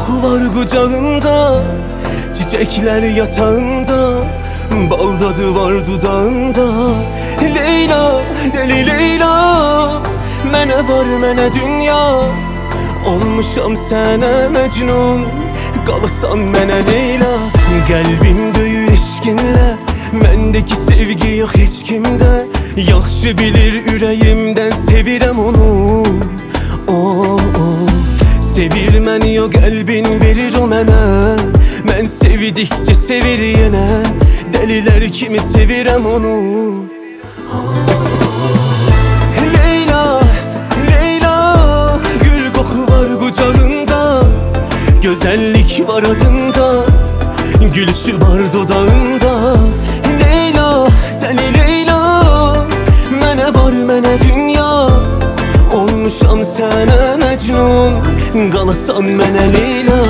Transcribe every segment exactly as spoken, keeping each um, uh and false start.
koku var kucağında, çiçekler yatağında, bal tadı var dudağında. Leyla, deli Leyla, mənə var mənə dünya, olmuşam sənə Mecnun, qalasan mənə Leyla. Qəlbim döyür eşqinlə, məndəki sevgi yox heç kimdə. Yaxşı bilir ürəyimdən sevirəm onu. Oh, oh. Sevir məni o qəlbin verir o mənə, mən sevdikcə sevir yenə, dəlilər kimi sevirəm onu. Leyla, Leyla, gül qoxu var qucağında, gözəllik var adında, gülüşü var dodağında. Leyla, dəli Leyla, mənə var mənə dünya, olmuşam sənə Mecnun, qalasan mənə Leyla.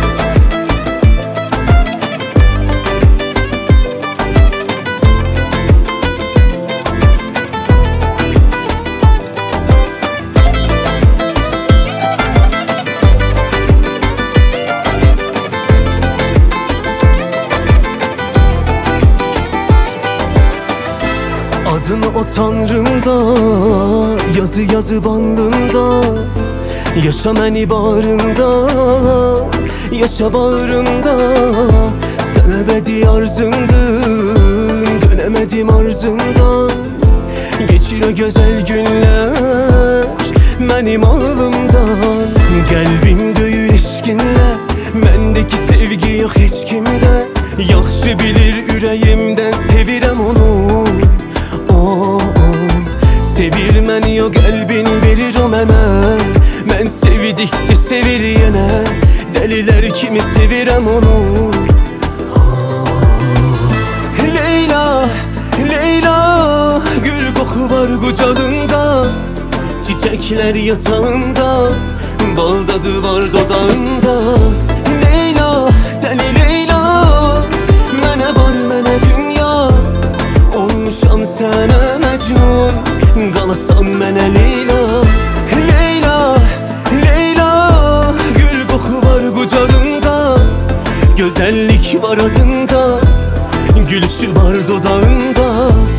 Adını o tanrımda, yazı yazı alnımda, yaşa məni bağrında, yaşa bağrımda. Sən əbədi arzumdun, dönemedim arzumdan. Geçir o güzel günler mənim ağlımdan. Qəlbim döyür eşqinlə, məndəki sevgi yox heç kimdə. Yaxşı bilir ürəyimdən sevirəm onu. Oh, oh. Sevir məni o qəlbin verir o mənə, mən sevdikcə sevir yenə, dəlilər kimi sevirəm onu. Leyla, Leyla, gül qoxu var qucağında, çiçekler yatağında, bal tadı var dodağında. Leyla, dəli Leyla, mənə var mənə dünya, olmuşam sənə Mecnun, qalasan mənə Leyla. Leyla, Leyla, gül qoxu var qucağında, gözəllik var adında, gülüşü var dodağında.